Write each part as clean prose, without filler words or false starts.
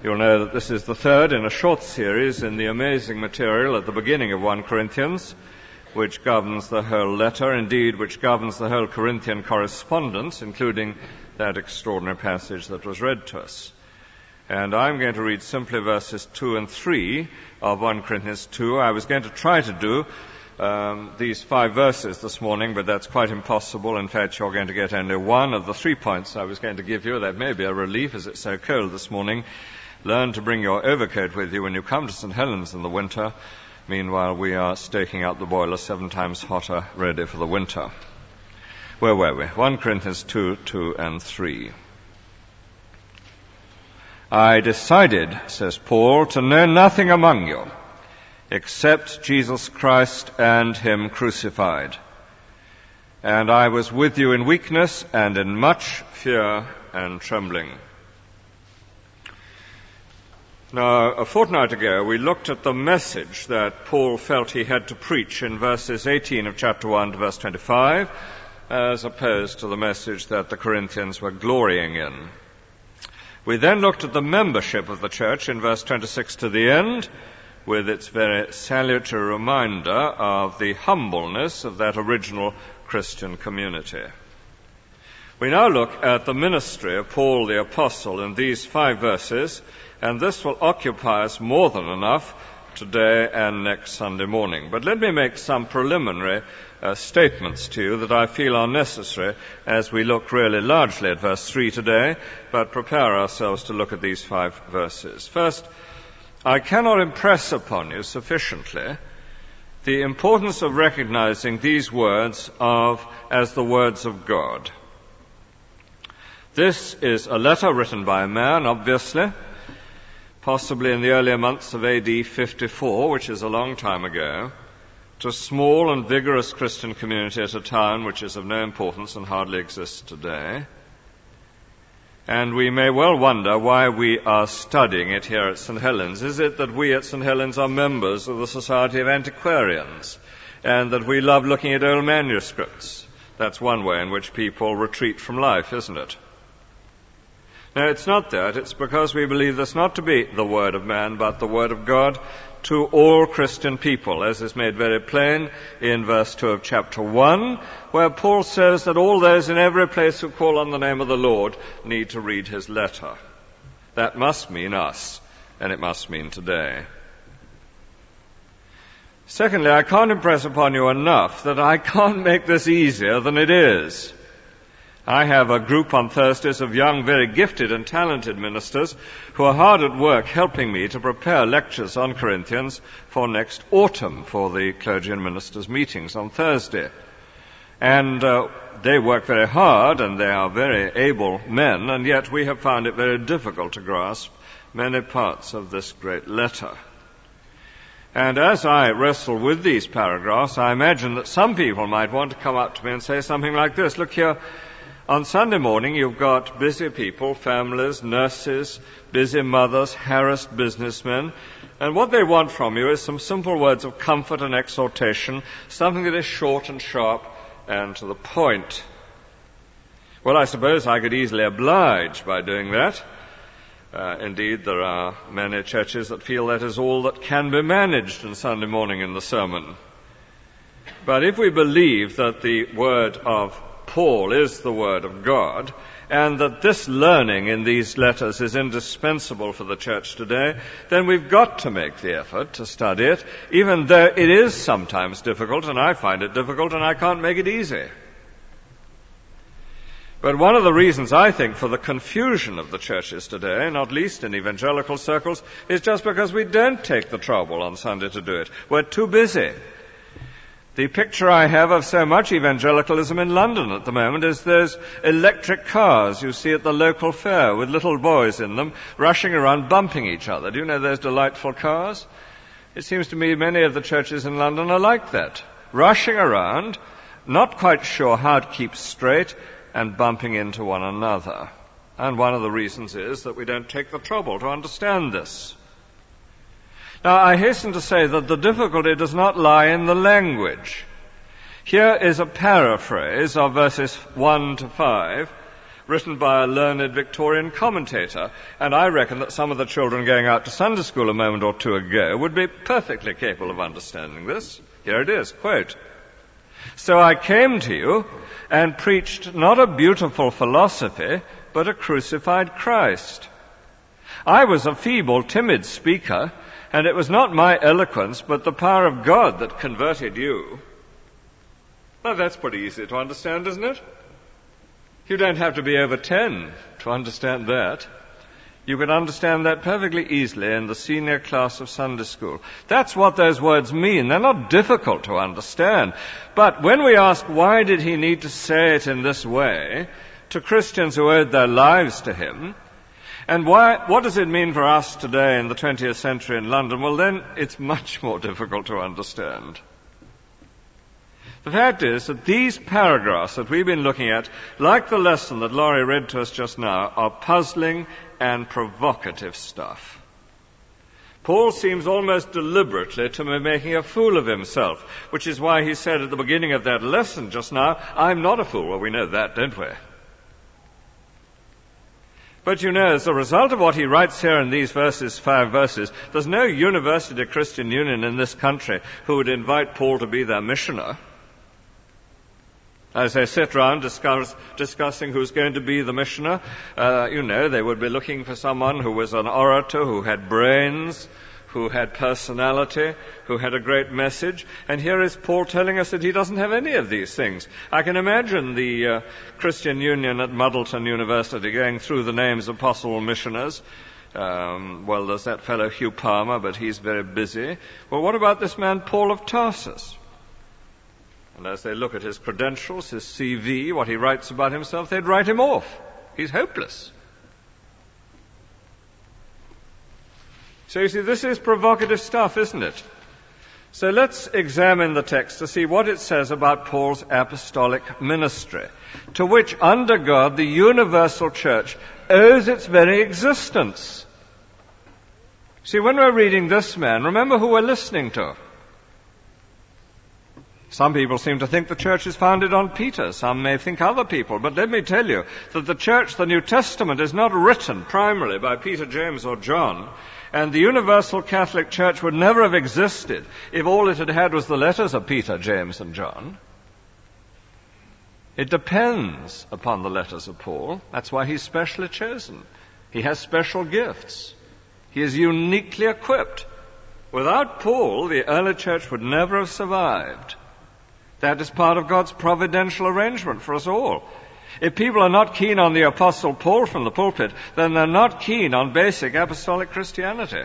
You'll know that this is the third in a short series in the amazing material at the beginning of 1 Corinthians, which governs the whole letter, indeed which governs the whole Corinthian correspondence, including that extraordinary passage that was read to us. And I'm going to read simply verses 2 and 3 of 1 Corinthians 2. I was going to try to do these 5 verses this morning, but that's quite impossible. In fact, you're going to get only one of the 3 points I was going to give you. That may be a relief, as it's so cold this morning. Learn to bring your overcoat with you when you come to St. Helens in the winter. Meanwhile, we are staking out the boiler 7 times hotter, ready for the winter. Where were we? 1 Corinthians 2, 2 and 3. I decided, says Paul, to know nothing among you except Jesus Christ and Him crucified. And I was with you in weakness and in much fear and trembling. Now, a fortnight ago, we looked at the message that Paul felt he had to preach in verses 18 of chapter 1 to verse 25, as opposed to the message that the Corinthians were glorying in. We then looked at the membership of the church in verse 26 to the end, with its very salutary reminder of the humbleness of that original Christian community. We now look at the ministry of Paul the Apostle in these 5 verses, and this will occupy us more than enough today and next Sunday morning. But let me make some preliminary statements to you that I feel are necessary as we look really largely at verse 3 today, but prepare ourselves to look at these 5 verses. First, I cannot impress upon you sufficiently the importance of recognizing these words as the words of God. This is a letter written by a man, obviously, possibly in the earlier months of AD 54, which is a long time ago, to a small and vigorous Christian community at a town which is of no importance and hardly exists today. And we may well wonder why we are studying it here at St. Helens. Is it that we at St. Helens are members of the Society of Antiquarians and that we love looking at old manuscripts? That's one way in which people retreat from life, isn't it? No, it's not that. It's because we believe this not to be the word of man, but the word of God to all Christian people, as is made very plain in verse 2 of chapter 1, where Paul says that all those in every place who call on the name of the Lord need to read his letter. That must mean us, and it must mean today. Secondly, I can't impress upon you enough that I can't make this easier than it is. I have a group on Thursdays of young, very gifted and talented ministers who are hard at work helping me to prepare lectures on Corinthians for next autumn for the clergy and ministers' meetings on Thursday. And they work very hard and they are very able men, and yet we have found it very difficult to grasp many parts of this great letter. And as I wrestle with these paragraphs, I imagine that some people might want to come up to me and say something like this: look here, on Sunday morning, you've got busy people, families, nurses, busy mothers, harassed businessmen, and what they want from you is some simple words of comfort and exhortation, something that is short and sharp and to the point. Well, I suppose I could easily oblige by doing that. Indeed, there are many churches that feel that is all that can be managed on Sunday morning in the sermon. But if we believe that the word of Paul is the word of God, and that this learning in these letters is indispensable for the church today, then we've got to make the effort to study it, even though it is sometimes difficult, and I find it difficult, and I can't make it easy. But one of the reasons, I think, for the confusion of the churches today, not least in evangelical circles, is just because we don't take the trouble on Sunday to do it. We're too busy. The picture I have of so much evangelicalism in London at the moment is those electric cars you see at the local fair with little boys in them rushing around bumping each other. Do you know those delightful cars? It seems to me many of the churches in London are like that, rushing around, not quite sure how to keep straight and bumping into one another. And one of the reasons is that we don't take the trouble to understand this. Now, I hasten to say that the difficulty does not lie in the language. Here is a paraphrase of verses 1 to 5, written by a learned Victorian commentator, and I reckon that some of the children going out to Sunday school a moment or two ago would be perfectly capable of understanding this. Here it is, quote, "So I came to you and preached not a beautiful philosophy, but a crucified Christ. I was a feeble, timid speaker, and it was not my eloquence, but the power of God that converted you." Now that's pretty easy to understand, isn't it? You don't have to be over 10 to understand that. You can understand that perfectly easily in the senior class of Sunday school. That's what those words mean. They're not difficult to understand. But when we ask why did he need to say it in this way to Christians who owed their lives to him, and what does it mean for us today in the 20th century in London? Well, then it's much more difficult to understand. The fact is that these paragraphs that we've been looking at, like the lesson that Laurie read to us just now, are puzzling and provocative stuff. Paul seems almost deliberately to be making a fool of himself, which is why he said at the beginning of that lesson just now, "I'm not a fool." Well, we know that, don't we? But you know, as a result of what he writes here in these 5 verses, there's no University Christian Union in this country who would invite Paul to be their missioner. As they sit around discussing who's going to be the missioner, they would be looking for someone who was an orator, who had brains, who had personality, who had a great message. And here is Paul telling us that he doesn't have any of these things. I can imagine the Christian Union at Muddleton University going through the names of possible missioners. There's that fellow Hugh Palmer, but he's very busy. Well, what about this man Paul of Tarsus? And as they look at his credentials, his CV, what he writes about himself, they'd write him off. He's hopeless. So you see, this is provocative stuff, isn't it? So let's examine the text to see what it says about Paul's apostolic ministry, to which, under God, the universal church owes its very existence. See, when we're reading this man, remember who we're listening to. Some people seem to think the church is founded on Peter. Some may think other people. But let me tell you that the church, the New Testament, is not written primarily by Peter, James, or John. And the universal Catholic Church would never have existed if all it had had was the letters of Peter, James, and John. It depends upon the letters of Paul. That's why he's specially chosen. He has special gifts. He is uniquely equipped. Without Paul, the early church would never have survived. That is part of God's providential arrangement for us all. If people are not keen on the Apostle Paul from the pulpit, then they're not keen on basic apostolic Christianity.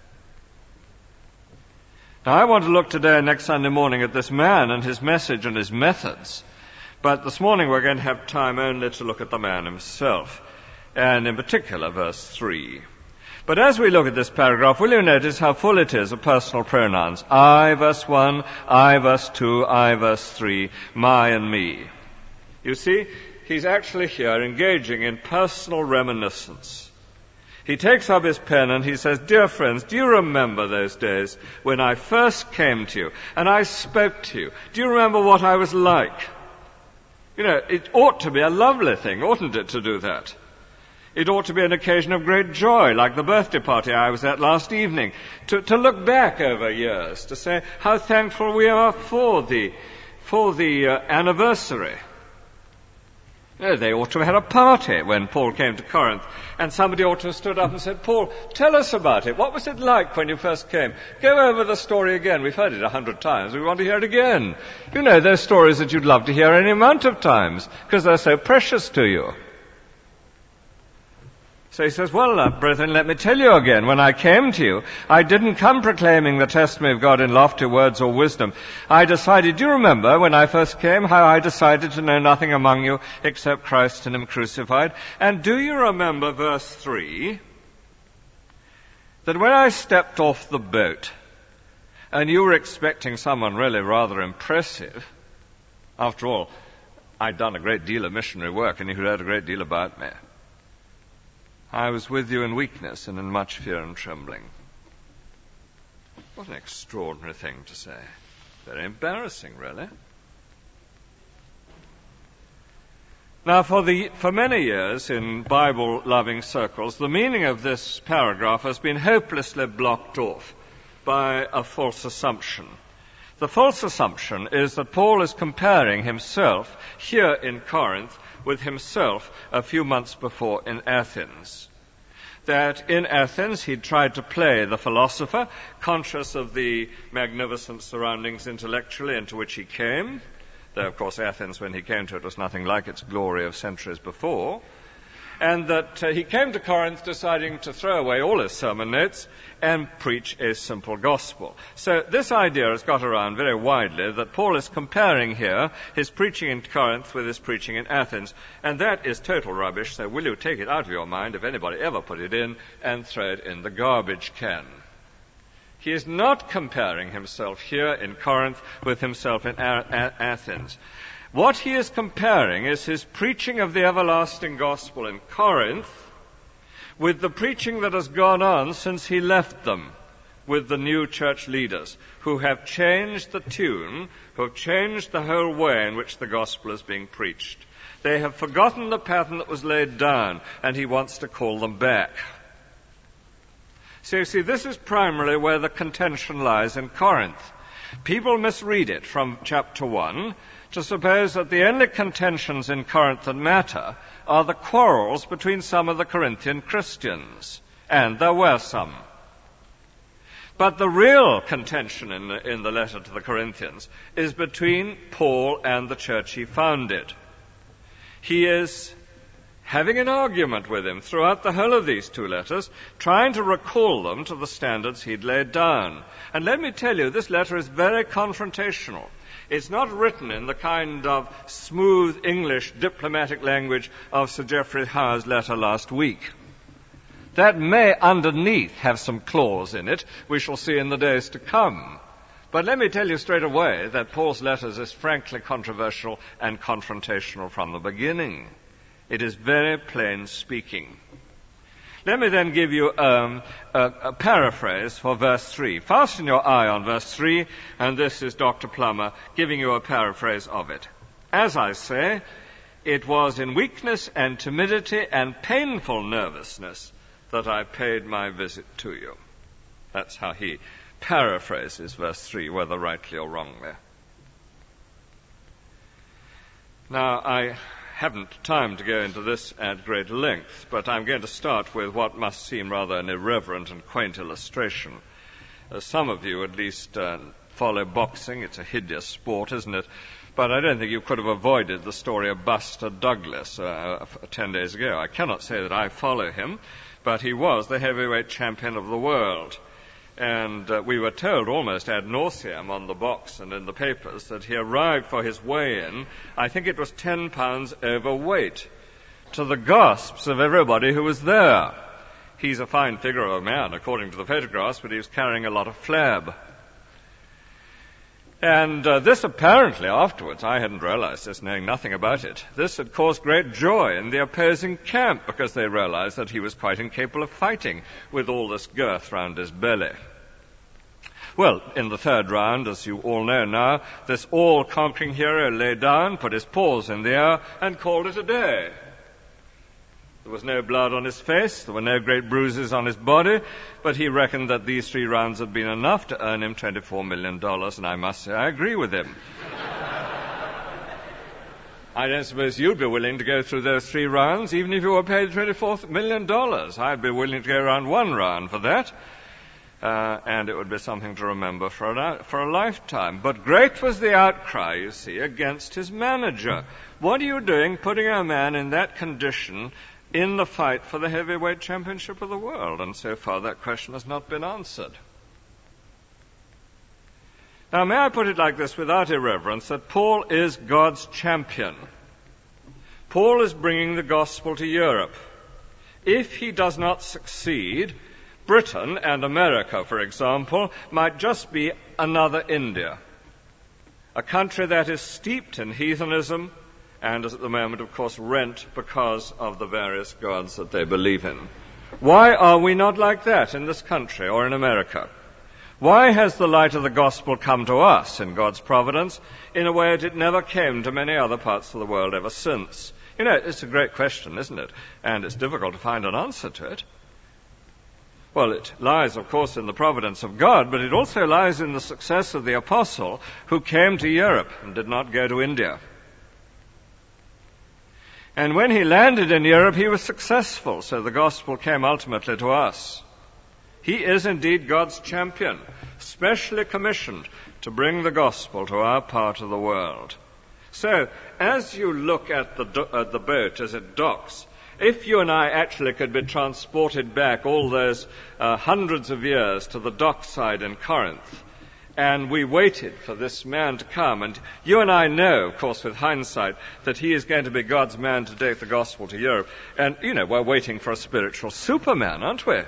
Now, I want to look today, next Sunday morning, at this man and his message and his methods. But this morning we're going to have time only to look at the man himself, and in particular verse 3. But as we look at this paragraph, will you notice how full it is of personal pronouns? I, verse 1, I, verse 2, I, verse 3, my and me. You see, he's actually here engaging in personal reminiscence. He takes up his pen and he says, "Dear friends, do you remember those days when I first came to you and I spoke to you? Do you remember what I was like?" You know, it ought to be a lovely thing, oughtn't it, to do that? It ought to be an occasion of great joy, like the birthday party I was at last evening, to look back over years, to say how thankful we are for the anniversary. You know, they ought to have had a party when Paul came to Corinth, and somebody ought to have stood up and said, "Paul, tell us about it. What was it like when you first came? Go over the story again. We've heard it 100 times. We want to hear it again." You know, those stories that you'd love to hear any amount of times, because they're so precious to you. So he says, "Well, brethren, let me tell you again, when I came to you, I didn't come proclaiming the testimony of God in lofty words or wisdom. I decided, do you remember when I first came, how I decided to know nothing among you except Christ and Him crucified? And do you remember verse 3, that when I stepped off the boat, and you were expecting someone really rather impressive, after all, I'd done a great deal of missionary work and you heard a great deal about me. I was with you in weakness and in much fear and trembling." What an extraordinary thing to say. Very embarrassing, really. Now, for many years in Bible-loving circles, the meaning of this paragraph has been hopelessly blocked off by a false assumption. The false assumption is that Paul is comparing himself here in Corinth with himself a few months before in Athens. That in Athens he'd tried to play the philosopher, conscious of the magnificent surroundings intellectually into which he came, though, of course, Athens, when he came to it, was nothing like its glory of centuries before, and that he came to Corinth deciding to throw away all his sermon notes and preach a simple gospel. So this idea has got around very widely that Paul is comparing here his preaching in Corinth with his preaching in Athens, and that is total rubbish, so will you take it out of your mind if anybody ever put it in and throw it in the garbage can. He is not comparing himself here in Corinth with himself in Athens. What he is comparing is his preaching of the everlasting gospel in Corinth with the preaching that has gone on since he left them with the new church leaders who have changed the tune, who have changed the whole way in which the gospel is being preached. They have forgotten the pattern that was laid down, and he wants to call them back. So you see, this is primarily where the contention lies in Corinth. People misread it from chapter 1 to suppose that the only contentions in Corinth that matter are the quarrels between some of the Corinthian Christians. And there were some. But the real contention in the letter to the Corinthians is between Paul and the church he founded. He is having an argument with him throughout the whole of these two letters, trying to recall them to the standards he'd laid down. And let me tell you, this letter is very confrontational. It's not written in the kind of smooth English diplomatic language of Sir Geoffrey Howe's letter last week. That may underneath have some clause in it. We shall see in the days to come. But let me tell you straight away that Paul's letters is frankly controversial and confrontational from the beginning. It is very plain speaking. Let me then give you a paraphrase for verse 3. Fasten your eye on verse 3, and this is Dr. Plummer giving you a paraphrase of it. As I say, it was in weakness and timidity and painful nervousness that I paid my visit to you. That's how he paraphrases verse 3, whether rightly or wrongly. Now, I haven't time to go into this at great length, but I'm going to start with what must seem rather an irreverent and quaint illustration. Some of you at least follow boxing. It's a hideous sport, isn't it? But I don't think you could have avoided the story of Buster Douglas 10 days ago. I cannot say that I follow him, but he was the heavyweight champion of the world. And we were told almost ad nauseam on the box and in the papers that he arrived for his weigh-in, I think it was 10 pounds overweight, to the gasps of everybody who was there. He's a fine figure of a man, according to the photographs, but he was carrying a lot of flab. And this apparently afterwards, I hadn't realized this, knowing nothing about it, this had caused great joy in the opposing camp because they realized that he was quite incapable of fighting with all this girth round his belly. Well, in the third round, as you all know now, this all-conquering hero lay down, put his paws in the air, and called it a day. There was no blood on his face, there were no great bruises on his body, but he reckoned that these 3 rounds had been enough to earn him $24 million, and I must say I agree with him. I don't suppose you'd be willing to go through those 3 rounds, even if you were paid $24 million. I'd be willing to go around 1 round for that, and it would be something to remember for a lifetime. But great was the outcry, you see, against his manager. What are you doing putting a man in that condition in the fight for the heavyweight championship of the world? And so far that question has not been answered. Now, may I put it like this without irreverence, that Paul is God's champion. Paul is bringing the gospel to Europe. If he does not succeed, Britain and America, for example, might just be another India, a country that is steeped in heathenism, and is at the moment, of course, rent because of the various gods that they believe in. Why are we not like that in this country or in America? Why has the light of the gospel come to us in God's providence in a way that it never came to many other parts of the world ever since? You know, it's a great question, isn't it? And it's difficult to find an answer to it. Well, it lies, of course, in the providence of God, but it also lies in the success of the apostle who came to Europe and did not go to India. And when he landed in Europe, he was successful, so the gospel came ultimately to us. He is indeed God's champion, specially commissioned to bring the gospel to our part of the world. So, as you look at the boat as it docks, if you and I actually could be transported back all those hundreds of years to the dockside in Corinth, and we waited for this man to come, and you and I know, of course, with hindsight, that he is going to be God's man to take the gospel to Europe. And, you know, we're waiting for a spiritual Superman, aren't we?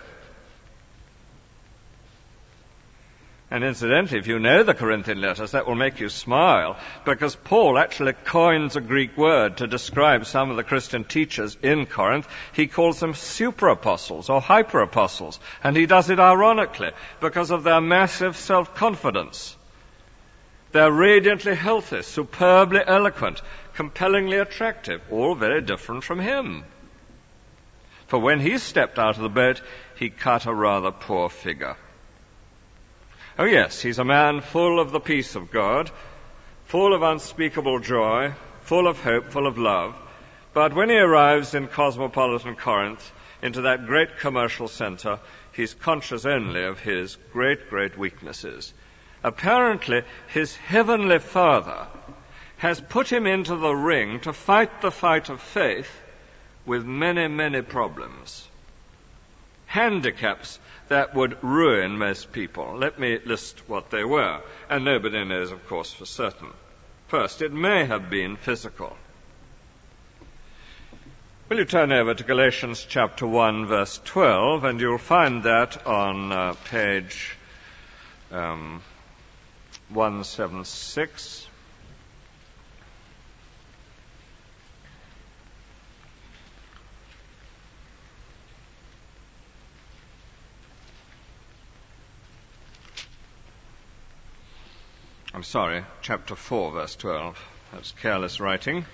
And incidentally, if you know the Corinthian letters, that will make you smile, because Paul actually coins a Greek word to describe some of the Christian teachers in Corinth. He calls them super-apostles or hyper-apostles, and he does it ironically because of their massive self-confidence. They're radiantly healthy, superbly eloquent, compellingly attractive, all very different from him. For when he stepped out of the boat, he cut a rather poor figure. Oh yes, he's a man full of the peace of God, full of unspeakable joy, full of hope, full of love. But when he arrives in cosmopolitan Corinth, into that great commercial center, he's conscious only of his great, great weaknesses. Apparently, his heavenly Father has put him into the ring to fight the fight of faith with many, many problems. Handicaps that would ruin most people. Let me list what they were, and nobody knows, of course, for certain. First, it may have been physical. Will you turn over to Galatians chapter 1, verse 12, and you'll find that on page 176. I'm sorry, chapter 4, verse 12. That's careless writing.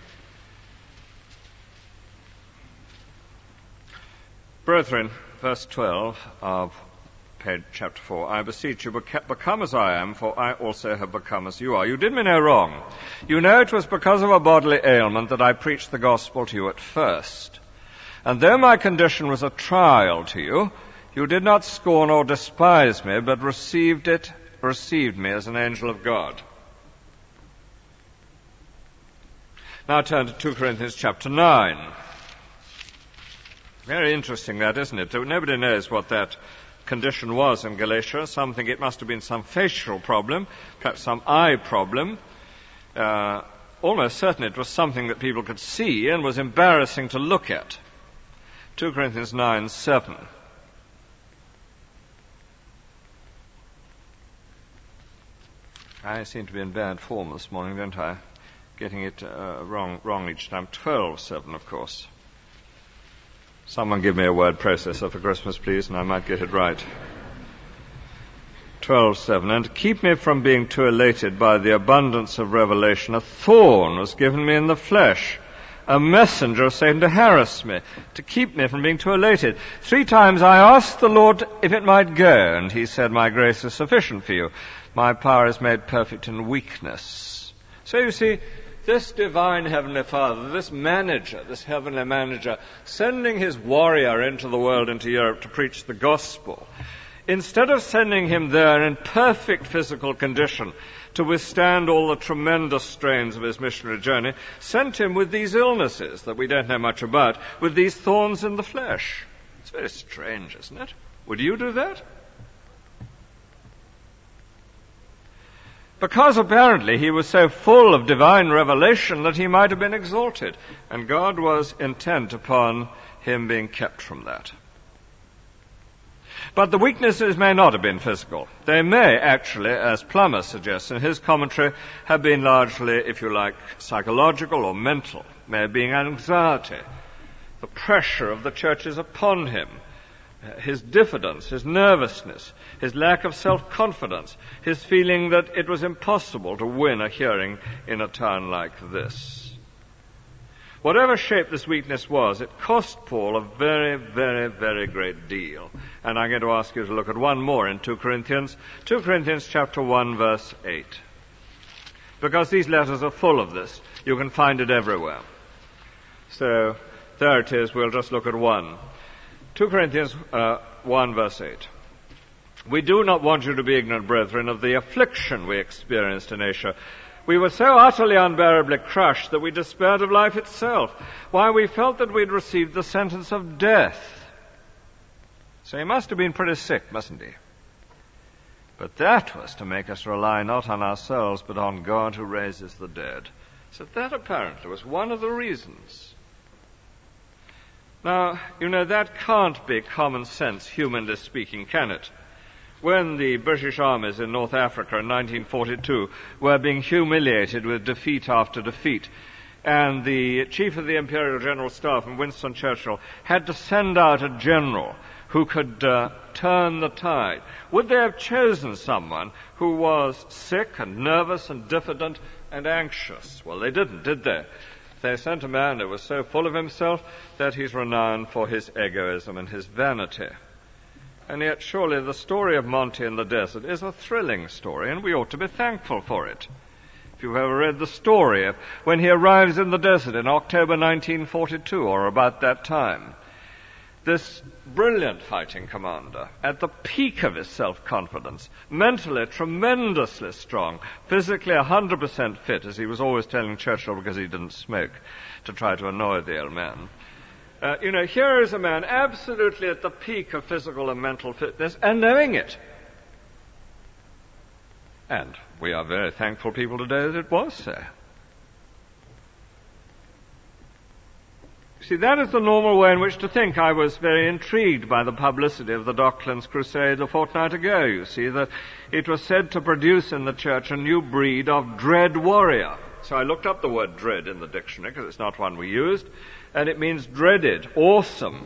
Brethren, verse 12 of page chapter 4, I beseech you, become as I am, for I also have become as you are. You did me no wrong. You know it was because of a bodily ailment that I preached the gospel to you at first. And though my condition was a trial to you, you did not scorn or despise me, but received me as an angel of God. Now turn to 2 Corinthians chapter 9. Very interesting that, isn't it? Nobody knows what that condition was in Galatia. Some think it must have been some facial problem, perhaps some eye problem. Almost certain it was something that people could see and was embarrassing to look at. 2 Corinthians 9:7. I seem to be in bad form this morning, don't I? Getting it wrong each time. 12:7, of course. Someone give me a word processor for Christmas, please, and I might get it right. 12:7. And to keep me from being too elated by the abundance of revelation, a thorn was given me in the flesh, a messenger of Satan to harass me, to keep me from being too elated. 3 times I asked the Lord if it might go, and he said, my grace is sufficient for you. My power is made perfect in weakness. So you see, this divine Heavenly Father, this manager, this heavenly manager, sending his warrior into the world, into Europe, to preach the gospel, instead of sending him there in perfect physical condition to withstand all the tremendous strains of his missionary journey, sent him with these illnesses that we don't know much about, with these thorns in the flesh. It's very strange, isn't it? Would you do that? Because apparently he was so full of divine revelation that he might have been exalted, and God was intent upon him being kept from that. But the weaknesses may not have been physical. They may actually, as Plummer suggests in his commentary, have been largely, if you like, psychological or mental. May have been anxiety, the pressure of the churches upon him, his diffidence, his nervousness, his lack of self-confidence, his feeling that it was impossible to win a hearing in a town like this. Whatever shape this weakness was, it cost Paul a very, very, very great deal. And I'm going to ask you to look at one more in 2 Corinthians. 2 Corinthians chapter 1, verse 8. Because these letters are full of this. You can find it everywhere. So, there it is. We'll just look at one. 2 Corinthians 1, verse 8. We do not want you to be ignorant, brethren, of the affliction we experienced in Asia. We were so utterly unbearably crushed that we despaired of life itself. Why, we felt that we'd received the sentence of death. So he must have been pretty sick, mustn't he? But that was to make us rely not on ourselves, but on God who raises the dead. So that apparently was one of the reasons. Now, you know, that can't be common sense, humanly speaking, can it? When the British armies in North Africa in 1942 were being humiliated with defeat after defeat, and the chief of the Imperial General Staff, Winston Churchill, had to send out a general who could turn the tide, would they have chosen someone who was sick and nervous and diffident and anxious? Well, they didn't, did they? They sent a man who was so full of himself that he's renowned for his egoism and his vanity. And yet, surely, the story of Monty in the desert is a thrilling story, and we ought to be thankful for it. If you've ever read the story of when he arrives in the desert in October 1942, or about that time, this brilliant fighting commander, at the peak of his self-confidence, mentally tremendously strong, physically 100% fit, as he was always telling Churchill because he didn't smoke, to try to annoy the old man. Here is a man absolutely at the peak of physical and mental fitness and knowing it. And we are very thankful people today that it was so. See, that is the normal way in which to think. I was very intrigued by the publicity of the Docklands Crusade a fortnight ago. You see, that it was said to produce in the church a new breed of dread warrior. So I looked up the word dread in the dictionary, because it's not one we used, and it means dreaded, awesome.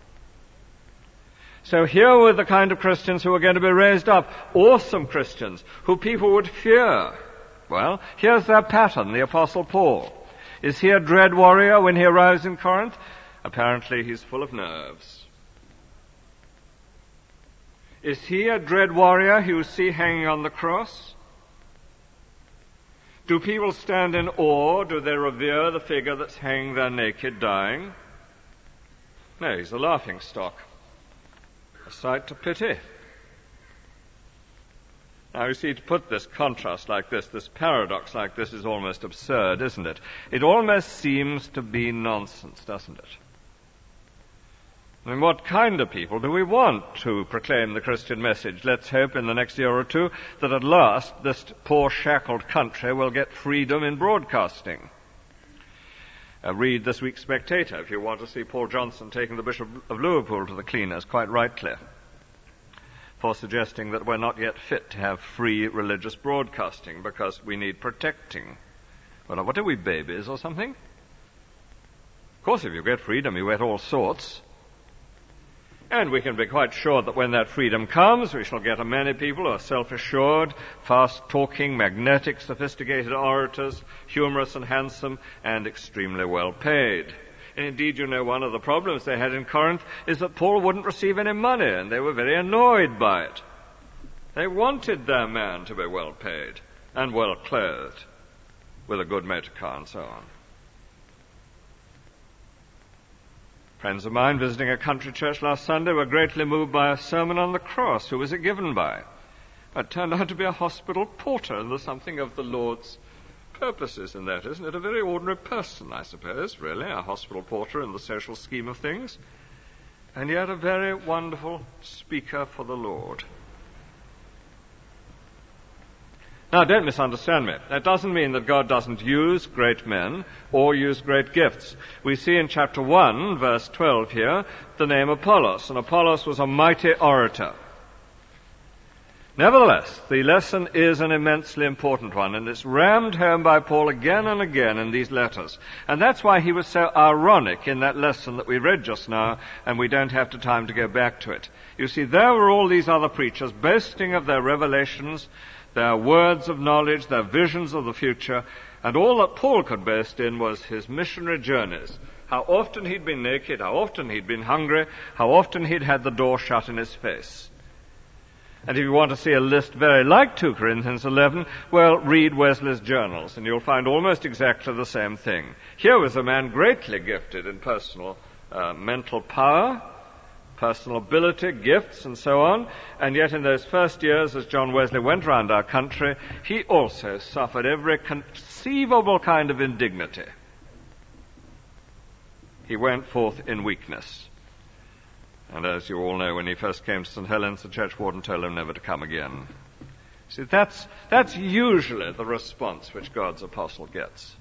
So here were the kind of Christians who were going to be raised up, awesome Christians, who people would fear. Well, here's their pattern, the Apostle Paul. Is he a dread warrior when he arrives in Corinth? Apparently he's full of nerves. Is he a dread warrior who you see hanging on the cross? Do people stand in awe? Do they revere the figure that's hanging there naked, dying? No, he's a laughingstock. A sight to pity. Now, you see, to put this contrast like this paradox like this is almost absurd, isn't it? It almost seems to be nonsense, doesn't it? I mean, what kind of people do we want to proclaim the Christian message? Let's hope in the next year or two that at last this poor shackled country will get freedom in broadcasting. Read this week's Spectator if you want to see Paul Johnson taking the Bishop of Liverpool to the cleaners, quite rightly, for suggesting that we're not yet fit to have free religious broadcasting because we need protecting. Well, what are we, babies or something? Of course, if you get freedom, you get all sorts. And we can be quite sure that when that freedom comes, we shall get a many people who are self-assured, fast-talking, magnetic, sophisticated orators, humorous and handsome, and extremely well-paid. And indeed, you know, one of the problems they had in Corinth is that Paul wouldn't receive any money, and they were very annoyed by it. They wanted their man to be well-paid and well-clothed, with a good motor car and so on. Friends of mine visiting a country church last Sunday were greatly moved by a sermon on the cross. Who was it given by? It turned out to be a hospital porter, and there's something of the Lord's purposes in that, isn't it? A very ordinary person, I suppose, really, a hospital porter in the social scheme of things, and yet a very wonderful speaker for the Lord. Now, don't misunderstand me. That doesn't mean that God doesn't use great men or use great gifts. We see in chapter 1, verse 12 here, the name Apollos, and Apollos was a mighty orator. Nevertheless, the lesson is an immensely important one, and it's rammed home by Paul again and again in these letters. And that's why he was so ironic in that lesson that we read just now, and we don't have time to go back to it. You see, there were all these other preachers boasting of their revelations, their words of knowledge, their visions of the future, and all that Paul could boast in was his missionary journeys. How often he'd been naked, how often he'd been hungry, how often he'd had the door shut in his face. And if you want to see a list very like 2 Corinthians 11, well, read Wesley's journals, and you'll find almost exactly the same thing. Here was a man greatly gifted in personal mental power, personal ability, gifts, and so on, and yet in those first years, as John Wesley went around our country, he also suffered every conceivable kind of indignity. He went forth in weakness. And as you all know, when he first came to St. Helens, the church warden told him never to come again. See, that's usually the response which God's apostle gets.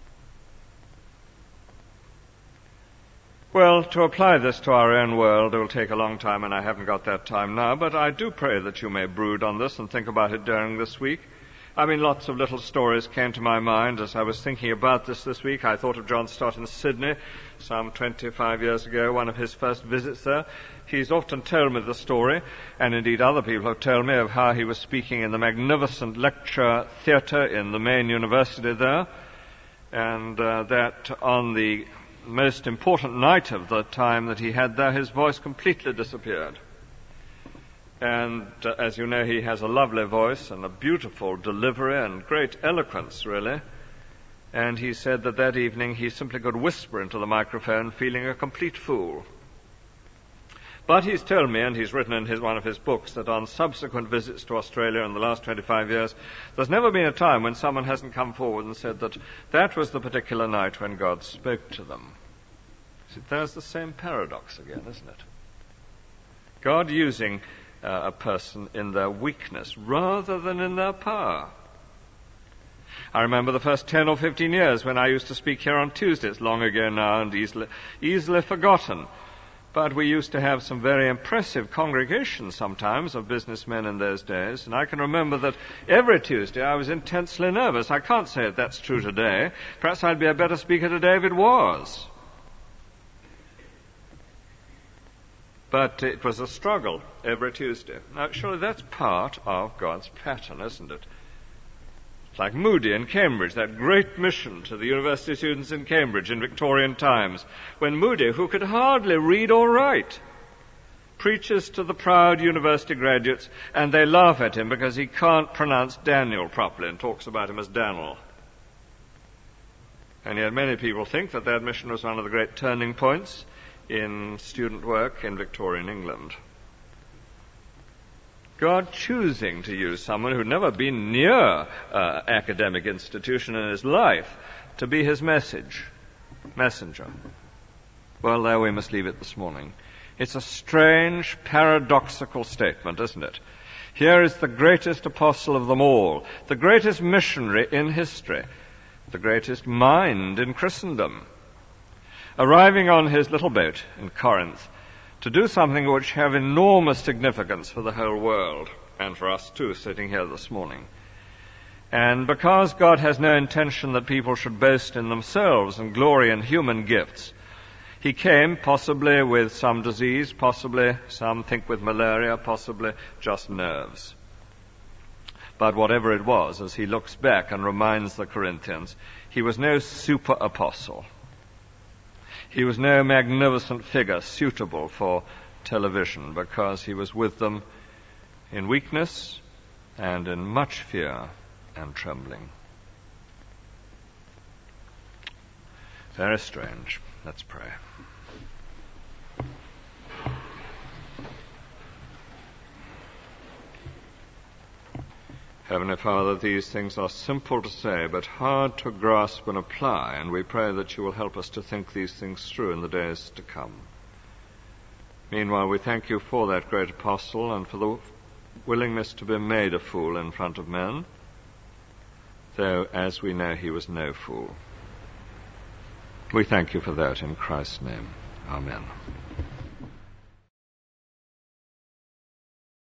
Well, to apply this to our own world, it will take a long time, and I haven't got that time now, but I do pray that you may brood on this and think about it during this week. I mean, lots of little stories came to my mind as I was thinking about this week. I thought of John Stott in Sydney some 25 years ago, one of his first visits there. He's often told me the story, and indeed other people have told me of how he was speaking in the magnificent lecture theatre in the main university there, and that on the most important night of the time that he had there, his voice completely disappeared. And as you know, he has a lovely voice and a beautiful delivery and great eloquence, really. And he said that evening he simply could whisper into the microphone, feeling a complete fool. But he's told me, and he's written in one of his books, that on subsequent visits to Australia in the last 25 years, there's never been a time when someone hasn't come forward and said that was the particular night when God spoke to them. See, there's the same paradox again, isn't it? God using a person in their weakness rather than in their power. I remember the first 10 or 15 years when I used to speak here on Tuesdays, long ago now and easily forgotten. But we used to have some very impressive congregations sometimes of businessmen in those days, and I can remember that every Tuesday I was intensely nervous. I can't say that that's true today. Perhaps I'd be a better speaker today if it was. But it was a struggle every Tuesday. Now, surely that's part of God's pattern, isn't it? It's like Moody in Cambridge, that great mission to the university students in Cambridge in Victorian times, when Moody, who could hardly read or write, preaches to the proud university graduates, and they laugh at him because he can't pronounce Daniel properly and talks about him as Daniel. And yet many people think that mission was one of the great turning points in student work in Victorian England. God choosing to use someone who'd never been near an academic institution in his life to be his messenger. Well, there we must leave it this morning. It's a strange, paradoxical statement, isn't it? Here is the greatest apostle of them all, the greatest missionary in history, the greatest mind in Christendom, arriving on his little boat in Corinth to do something which have enormous significance for the whole world, and for us too, sitting here this morning. And because God has no intention that people should boast in themselves and glory in human gifts, he came possibly with some disease, possibly some think with malaria, possibly just nerves. But whatever it was, as he looks back and reminds the Corinthians, he was no super apostle. He was no magnificent figure suitable for television, because he was with them in weakness and in much fear and trembling. Very strange. Let's pray. Heavenly Father, these things are simple to say, but hard to grasp and apply, and we pray that you will help us to think these things through in the days to come. Meanwhile, we thank you for that great apostle and for the willingness to be made a fool in front of men, though, as we know, he was no fool. We thank you for that in Christ's name. Amen.